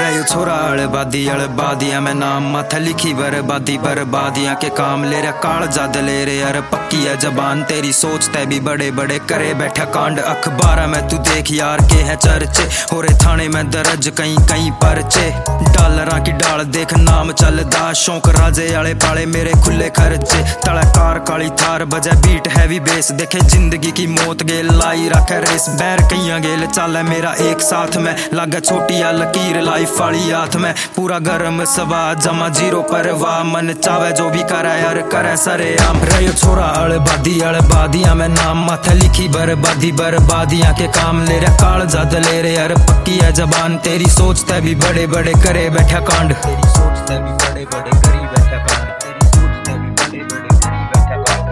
रहे छोरा अड़बादियां में नाम माथा लिखी बर्बादियां के काम ले रहा काल जद ले रे यार पक्की है जबान तेरी सोचते भी बड़े बड़े करे बैठा कांड अखबार में तू देख यार के है चर्चे हो रे थाने में दर्ज कहीं कहीं पर्चे डॉलर की डाल देख नाम चलदा शौक राजे आले पाले मेरे खुले खर्चे तड़ा कार काली थार बजा बीट हैवी बेस देखे जिंदगी की मौत गेल लाई रखे रेस बैर कईया गेल चाल मेरा एक साथ में लागे छोटी या लकीर लाइफ वाली हाथ में पूरा गर्म सवा जमा जीरो पर वाह मन चावे जो भी करे यार करे सरे आम रहे छोरा अड़बादियां में नाम माथा लिखी बर्बादियां के काम ले रहा काल जद ले रे यार पक्की है जबान तेरी सोचते भी बड़े बड़े करे बैठा कांड तेरी सोचते भी बड़े बड़े करी बैठा कांड तेरी सोचते भी बड़े बड़े करी बैठा कांड।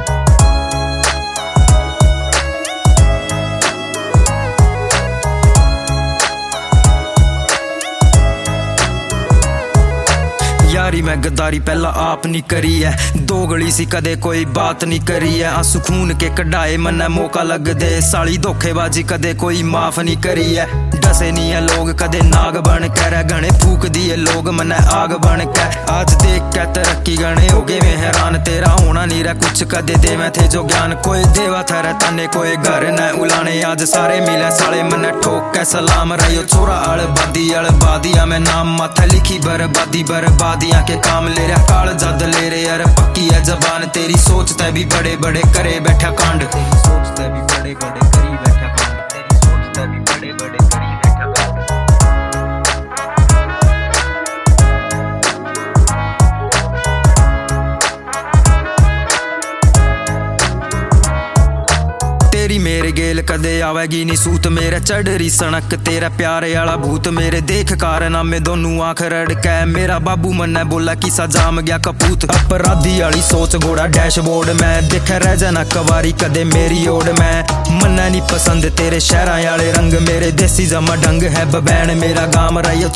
यारी मैं गद्दारी पहला आप नहीं करी है दोगली सी कदे कोई बात नहीं करी है आंसू खून के कढ़ाए मन मौका लग दे साली धोखेबाजी कदे कोई माफ नहीं करी है डसे नहीं है लोग कदे नाग बन कर गणे फूक दिए लोग मन आग बन के आज देख के तरक्की गणे हो गए हैरान तेरा होना नहीं रहा कुछ कदे दे मैं थे जो ज्ञान कोई देवा थर तने कोई घर न उलाने आज सारे मिले साले मन ठोक के सलाम रहियो छोरा अड़बादियां में नाम माथा लिखी बर्बादियां के काम ले रहा काल जद ले रे यार पक्की है जबान तेरी सोचते भी बड़े बड़े करे बैठा कांड तेरी सोचते भी बड़े बड़े करी बैठा कांड तेरी सोचते भी बड़े बड़े करी बैठा कांड। तेरी मेरे गेल कदे आवेगी नी सूत मेरे चढ़री सड़क तेरा प्यारे आला भूत मेरे देख कारनामे दोनों आंख रड़कै मेरा बाबू मन्ने बोला किसा जाम गया कपूत अपराधी आली सोच घोड़ा डैशबोर्ड में देख रह जाना कवारी कदे मेरी ओड़ में मन्ना नहीं पसंद तेरे शहरा आले रंग मेरे देसी जमा ढंग है बबैन मेरा गाम रहियो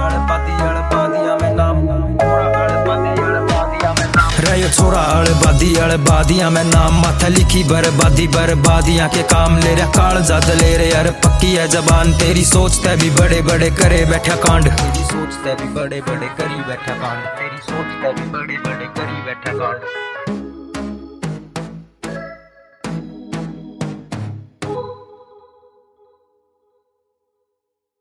छोरा अड़बादियां में नाम माथा लिखी बर्बादियां के काम ले रहा काल जद ले रे यार पक्की है जबान तेरी सोचते भी बड़े बड़े करे बैठा कांड तेरी सोचते भी बड़े बड़े करी बैठा कांड तेरी सोचते भी बड़े बड़े करी बैठा कांड।